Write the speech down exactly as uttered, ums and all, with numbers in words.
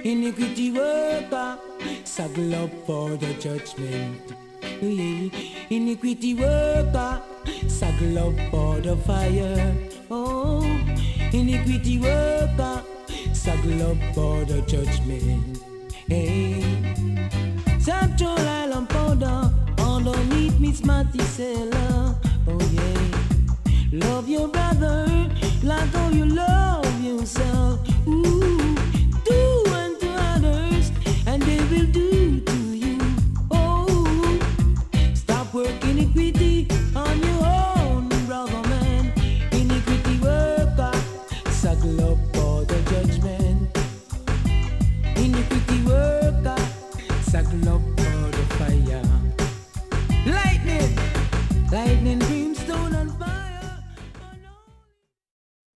Iniquity worker, saddle up for the judgment. Yeah. Iniquity worker, saddle up for the fire. Oh, iniquity worker, saddle up for the judgment. Hey, Central Island powder underneath me smarty cellar. Oh yeah, love your brother like how you love yourself. Ooh, do unto others and they will do to you. Oh, stop working iniquity on your own, brother man. Iniquity worker, saddle up for the judgment. Iniquity worker, saddle up for the fire.